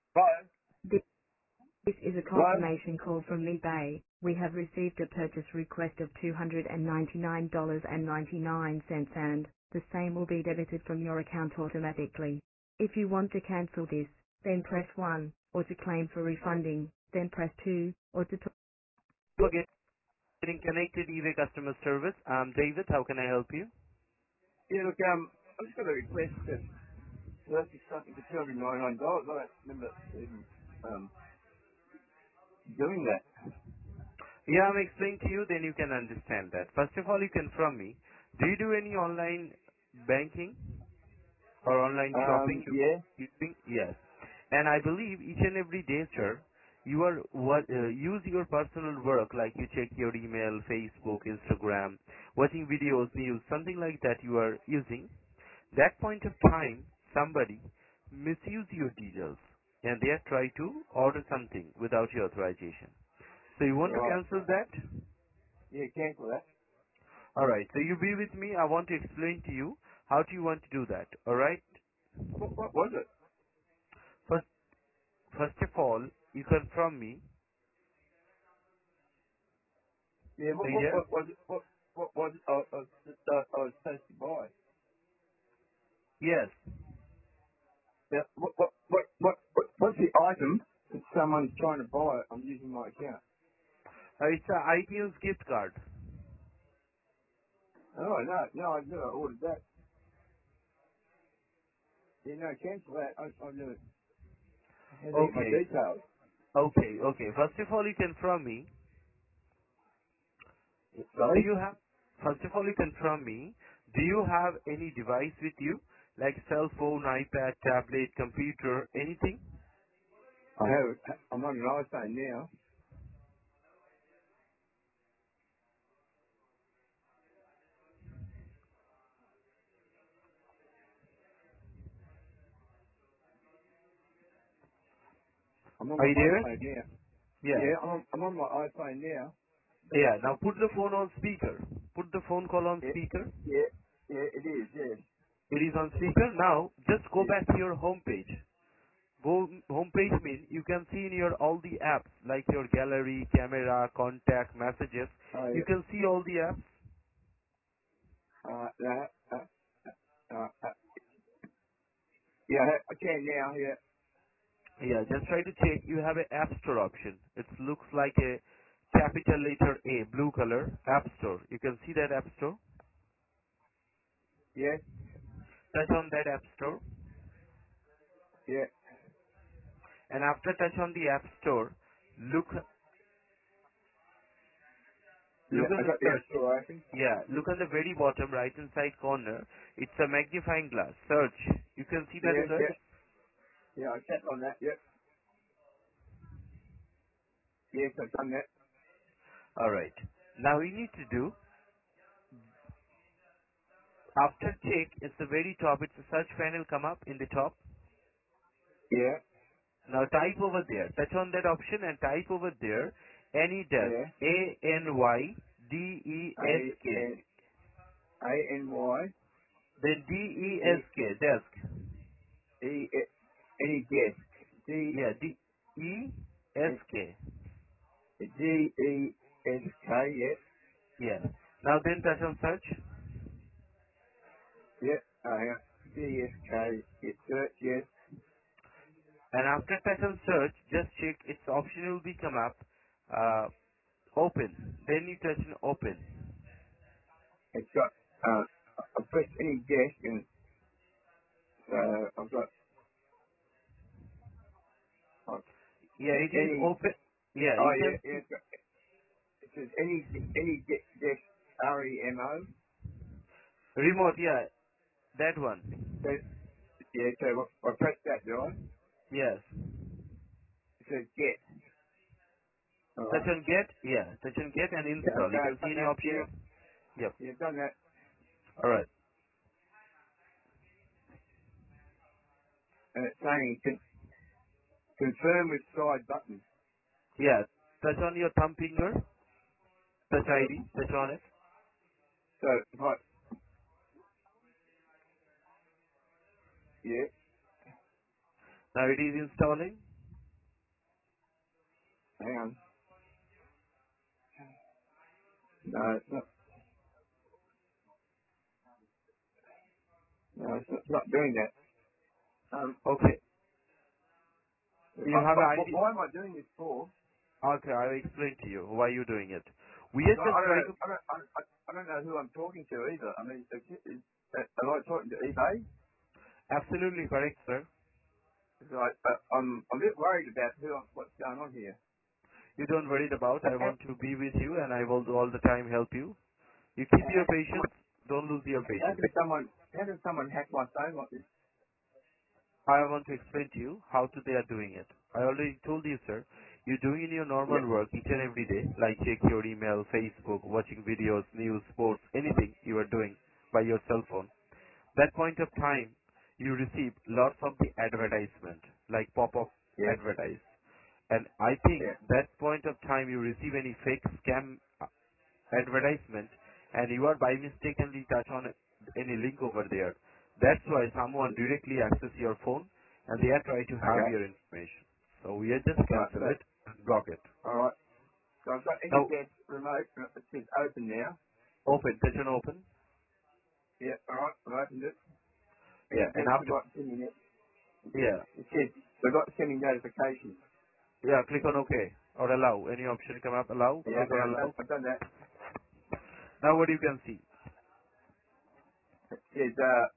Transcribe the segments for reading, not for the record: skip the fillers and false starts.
Hello? This is a Hello? confirmation call from eBay. We have received a purchase request of $299.99 and the same will be debited from your account automatically. If you want to cancel this, then press 1, or to claim for refunding, then press 2, or to for getting connected eBay customer service. I'm David. How can I help you? Yeah, look, I just got a request to purchase something for $299. I don't remember even doing that. Yeah, I'm explaining to you, then you can understand that. First of all, you confirm me. Do you do any online banking? Or online shopping Yeah. using? Yes. And I believe each and every day, sir, you are use your personal work, like you check your email, Facebook, Instagram, watching videos, news, something like that you are using. That point of time, somebody misuse your details and they have tried to order something without your authorization. So you want to Right. cancel that? Yeah, cancel that. Alright, so you be with me. I want to explain to you how do you want to do that. Alright? What was it? First of all, you confirm me. Yeah, Are you there? what was it? What was it I was supposed to buy? Yes. Yeah, what's the item that someone's trying to buy? I'm using my account. It's a iTunes gift card. Oh, no, I never ordered that. Yeah, no, cancel that. I never had to get my Okay. details. Okay. First of all, you confirm me. Do Sorry? you have, first of all, you confirm me. Do you have any device with you? Like cell phone, iPad, tablet, computer, anything? I'm on an iPhone now. I'm on Are my you there? iPhone now. Yeah. Yeah, I'm on my iPhone now. Yeah. Now put the phone on speaker. Put the phone call on Yeah, speaker. yeah, it is, yes. It is on speaker. Now just go Yeah. back to your home page. Go homepage mean you can see in your all the apps like your gallery, camera, contact, messages. Oh, You can see all the apps. yeah. Yeah, I can now, yeah. Yeah, just try to check. You have a app store option. It looks like a capital letter A, blue color, app store. You can see that app store. Yeah, Touch on that app store. yeah. And after touch on the app store, look Yeah, on I the got the app search. store open. Yeah, look on the very bottom right hand side corner. It's a magnifying glass. Search. You can see that Yeah, search. yeah. Yeah, I tapped on that, yep. Yes, I've done that. Alright. Now we need to do after check, it's the very top. It's a search panel come up in the top. Yeah, Now type over there. Touch on that option and type over there. AnyDesk. yeah. ANYDESK. A-N-A-N-Y, Then DESK. Desk. any guest. Yeah. DESK. D-E-S-K, yeah. Yeah. Now then touch on search. Yeah, yeah. D-E-S-K, it's search, yes. And after touch on search, just check its option will be come up. Open. Then you touch on open. It's got, I pressed any guest and, I've got, uh, Yeah, it is any, open. Yeah, oh you yeah, can yeah, it says any guest, R-E-M-O. remote. Yeah, that one. So, yeah, so I pressed that, do I? Yes. It says get. Touch Alright. on get. Yeah, touch on get and Yeah, install. You okay, can I've see done any that, option. yeah. Yep. Yeah, done that. All right. And it's saying confirm with side button. Yeah. Touch on your thumb finger. Touch So, ID. Touch on it. so, if I, yeah, Now it is installing. hang on. No, it's not. No, it's not doing that. Okay. You have an ID. Why am I doing this for? Okay, I will explain to you why you're doing it. We are No, just I don't trying know. to. I don't know who I'm talking to either. I mean, am I talking to eBay? Absolutely correct, sir. It's like, I'm a bit worried about what's going on here. You don't worry about. I How want to be with you, and I will all the time help you. You keep your can someone, patience. Don't lose your how patience. can someone, how can someone hack my phone like this? I want to explain to you how they are doing it. I already told you, sir. You're doing in your normal Yeah. work each and every day, like check your email, Facebook, watching videos, news, sports, anything you are doing by your cell phone. That point of time, you receive lots of the advertisement, like pop-up Yeah. advertise. And I think Yeah. that point of time you receive any fake scam advertisement and you are by mistakenly touch on any link over there. That's why someone directly access your phone and they are trying to have Okay. your information. So we are just Right. cancel So, it and block it. all right. So I've got Now NZ remote. It says open now. open, touch on open. Yeah. All right. I've opened it. Yeah, NZ and after, forgot sending it. yeah, It says forgot sending notifications. yeah, click on OK or allow. Any option come up, allow, Yeah. click Okay. on allow. I've done that. Now what you can see. It says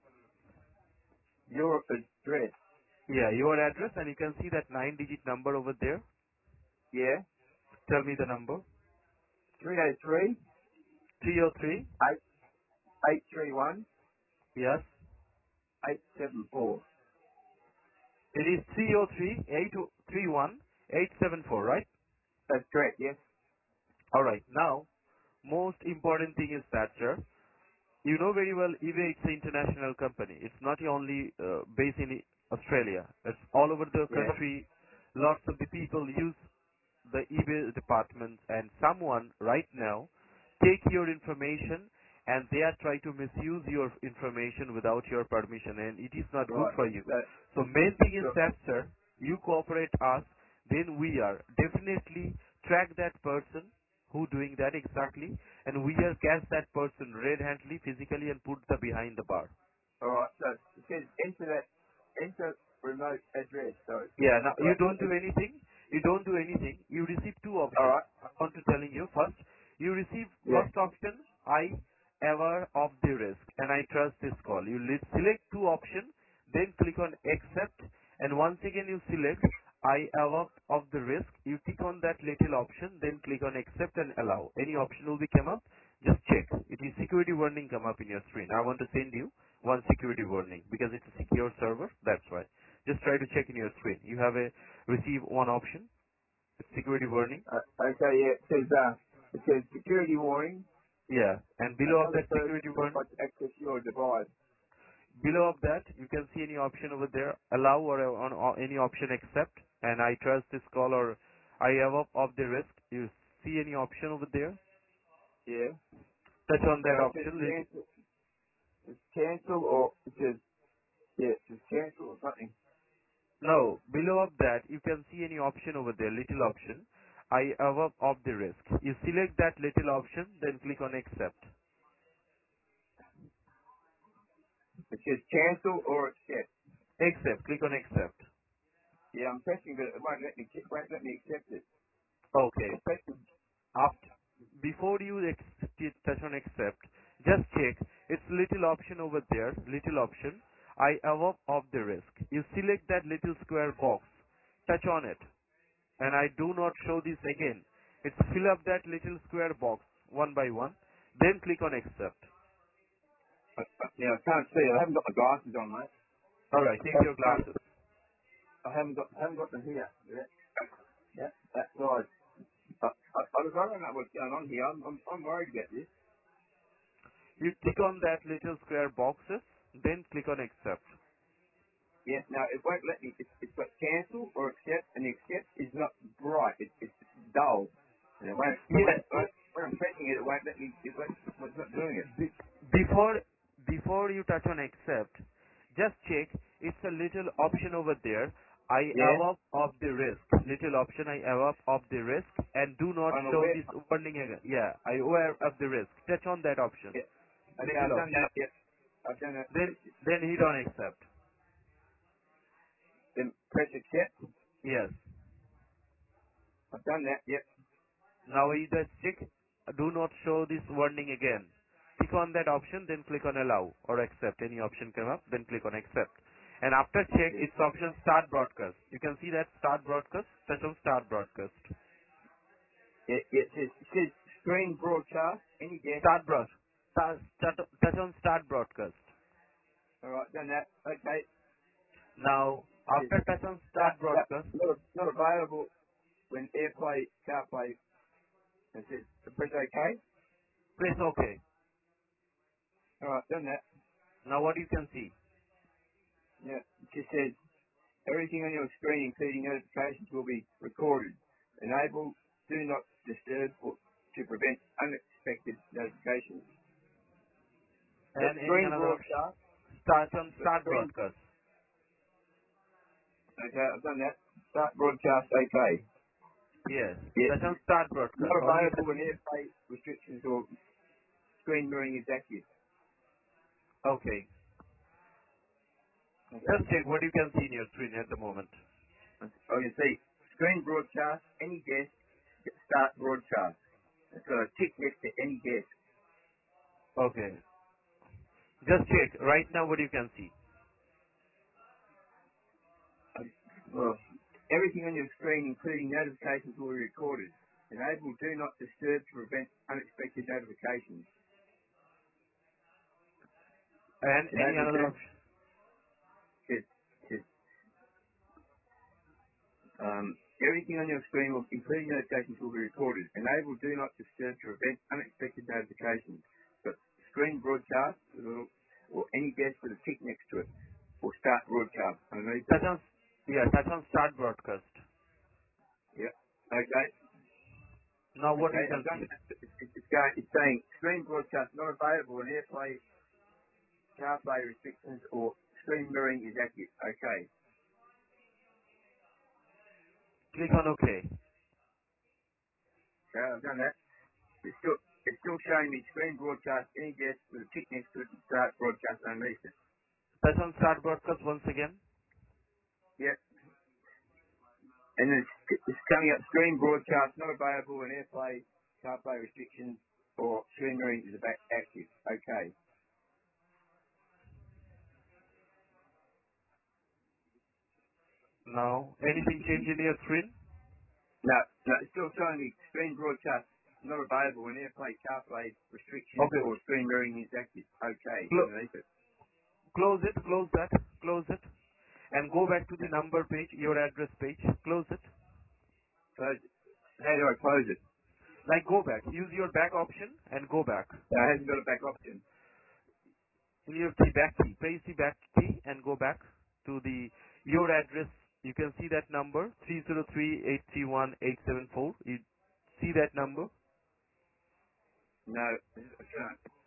your address. Yeah, your address and you can see that 9-digit number over there. Yeah. Tell me the number. 303 303. 831 Yes. 874. It is 303-831-874, right? That's correct. Yes. Alright. Now, most important thing is that, sir, you know very well eBay is an international company. It's not only based in Australia. It's all over the Yeah. country. Lots of the people use the eBay department and someone right now take your information and they are trying to misuse your information without your permission and it is not good Right. for you. So, So main thing is so that sir, you cooperate us, then we are definitely track that person who doing that exactly and we are catch that person red-handedly physically and put the behind the bar. all right. So it says enter remote address. So Yeah, now you right. don't do anything. You don't do anything. You receive two All options. right. I want to telling you first. You receive Yeah. first option, I aware of the risk and I trust this call. You select two options, then click on accept and once again you select I aware of the risk. You click on that little option, then click on accept and allow. Any option will be come up. Just check. It is security warning come up in your screen. I want to send you one security warning because it's a secure server. That's why. Just try to check in your screen. You have a receive one option, security warning. Okay. Yeah. It says security warning. Yeah, and below of Another that person security has warning, tried to access your device. below of that you can see any option over there, allow or any option accept. And I trust this call or I have up of the risk. You see any option over there? Yeah. Touch on that It says option. cancel. It's cancel or it says yeah. It says cancel or something. No, below of that you can see any option over there, little option. I have up of the risk. You select that little option, then click on accept. It says cancel or accept. Accept. Click on accept. Yeah. I'm pressing, but it won't let me accept it. Okay. I'm pressing. After, before you touch on accept, just check. It's little option over there, little option. I aware of the risk. You select that little square box, touch on it, and I do not show this again. It's fill up that little square box one by one, then click on accept. Yeah. I can't see. I haven't got my glasses on, mate. Alright, take your glasses. I haven't got them here. Yeah. Yeah. That side. I don't know what's going on here. I'm worried about this. You click on that little square boxes, then click on accept. Yeah. Now it won't let me. It's got cancel or accept, and the accept is not bright. It's dull, and it won't. Yeah, When I'm pressing it, it won't let me. It's not doing it. Be- before before you touch on accept, just check it's a little option over there. I Yeah. above of the risk. Little option I above of the risk and do not I'm show aware. this warning again. Yeah, I aware of the risk. Touch on that option. Yeah. Okay, Little I've done option. that. Yeah. I've done that. Then hit on accept. Then press accept. Yes. I've done that. Yep. Now either check do not show this warning again. Click on that option, then click on allow or accept. Any option come up, then click on accept. And after check, Yeah. it's option start broadcast. You can see that start broadcast. Touch on start broadcast. It says screen broadcast. Any guess? Start broad. Touch on start broadcast. All right, done that. Okay. Now It says after touch on start that broadcast, not available when AirPlay, CarPlay. It says press OK. press OK. All right, done that. Now what you can see? Yeah. It just says everything on your screen, including notifications, will be recorded. Enable do not disturb or to prevent unexpected notifications. The And any screen another option? broadcast. Start on The start screen. broadcast. Okay, I've done that. Start broadcast. Okay. Yes. Yeah. Touch on start Not broadcast. Only available that. when AirPlay restrictions or screen mirroring is active. Okay. Okay. Just check what you can see in your screen at the moment. Oh, you see, screen broadcast, any guest, start broadcast. It's got a tick next to any guest. Okay. Just check right now what you can see. Well, everything on your screen, including notifications, will be recorded. Enable do not disturb to prevent unexpected notifications. And any Enable do another option? just, just, everything on your screen, will, including notifications, will be recorded. Enable do not disturb to prevent unexpected notifications. But screen broadcast or any guest with a tick next to it will start broadcast underneath it. Touch on, yeah, touch on start broadcast. Yep. Okay. Now what Okay. you I've can done see? that. It's saying screen broadcast not available in AirPlay, CarPlay restrictions or screen mirroring is active. Okay. Click on OK. So I've done that. It's still showing me screen broadcast any guest with a tick next to it and start broadcast underneath it. Touch on start broadcast once again. Yep. And then it's coming up screen broadcast not available in AirPlay, CarPlay restrictions or screen mirroring is about active. Okay. Now anything change in your screen? No, no, it's still showing me screen broadcast not available in AirPlay, CarPlay restrictions Okay. or screen mirroring is active. Okay, Clo- underneath it. close it, close it. And go back to the number page, your address page. Close it. Close it. How do I close it? Like go back. Use your back option and go back. No, it hasn't got a back option. In your key back key, press the back key and go back to the your address. You can see that number 303-831-874. You see that number? No, I can't.